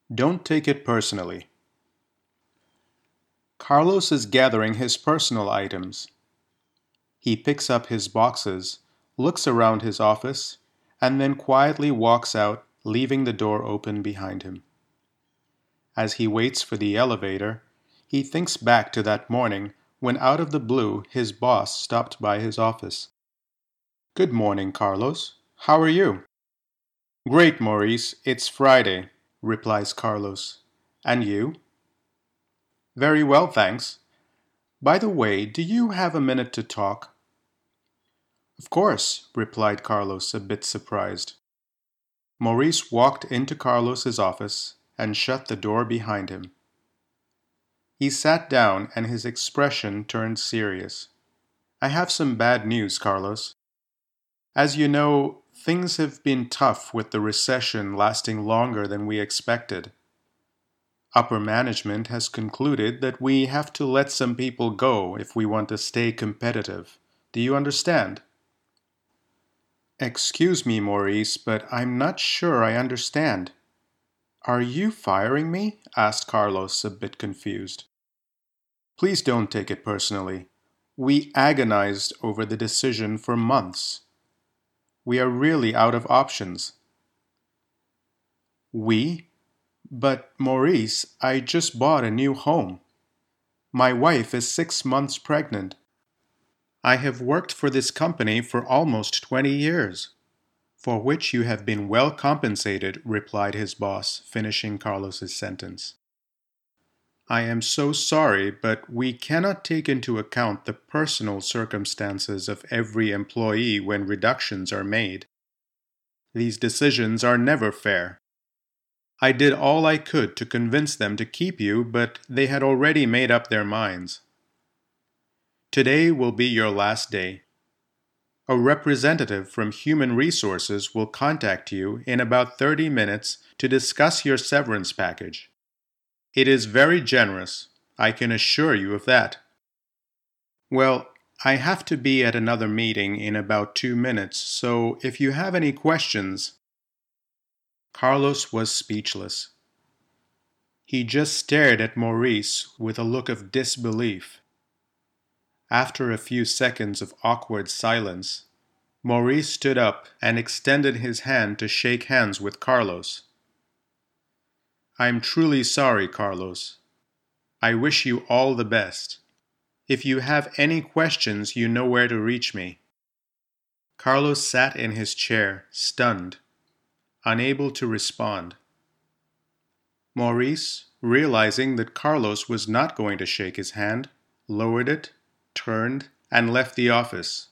Don't take it personally. Carlos is gathering his personal items. He picks up his boxes, looks around his office, and then quietly walks out, leaving the door open behind him. As he waits for the elevator, he thinks back to that morning when out of the blue his boss stopped by his office. "Good morning, Carlos. How are you?" "Great, Maurice. It's Friday," replies Carlos. "And you?" "Very well, thanks. By the way, do you have a minute to talk?" "Of course," replied Carlos, a bit surprised. Maurice walked into Carlos's office and shut the door behind him. He sat down and his expression turned serious. "I have some bad news, Carlos. As you know, things have been tough with the recession lasting longer than we expected. Upper management has concluded that we have to let some people go if we want to stay competitive. Do you understand?" "Excuse me, Maurice, but I'm not sure I understand. Are you firing me?" asked Carlos, a bit confused. "Please don't take it personally. We agonized over the decision for months. We are really out of options." "We? But, Maurice, I just bought a new home. My wife is 6 months pregnant. I have worked for this company for almost 20 years. "For which you have been well compensated," replied his boss, finishing Carlos's sentence. "I am so sorry, but we cannot take into account the personal circumstances of every employee when reductions are made. These decisions are never fair. I did all I could to convince them to keep you, but they had already made up their minds. Today will be your last day. A representative from Human Resources will contact you in about 30 minutes to discuss your severance package. It is very generous, I can assure you of that." "Well, I have to be at another meeting in about 2 minutes, so if you have any questions—" Carlos was speechless. He just stared at Maurice with a look of disbelief. After a few seconds of awkward silence, Maurice stood up and extended his hand to shake hands with Carlos. "I'm truly sorry, Carlos. I wish you all the best. If you have any questions, you know where to reach me." Carlos sat in his chair, stunned, unable to respond. Maurice, realizing that Carlos was not going to shake his hand, lowered it, turned, and left the office.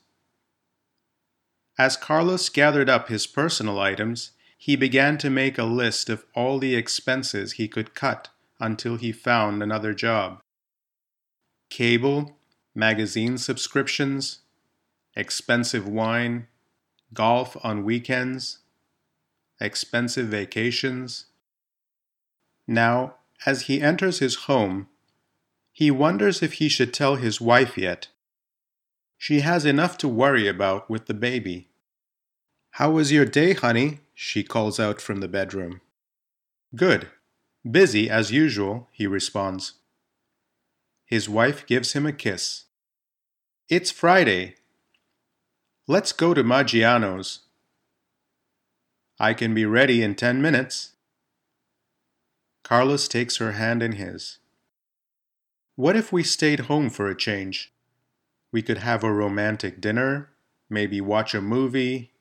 As Carlos gathered up his personal items, he began to make a list of all the expenses he could cut until he found another job. Cable, magazine subscriptions, expensive wine, golf on weekends, expensive vacations. Now, as he enters his home, he wonders if he should tell his wife yet. She has enough to worry about with the baby. "How was your day, honey?" she calls out from the bedroom. "Good. Busy as usual," he responds. His wife gives him a kiss. "It's Friday. Let's go to Maggiano's." "I can be ready in 10 minutes." Carlos takes her hand in his. "What if we stayed home for a change? We could have a romantic dinner, maybe watch a movie,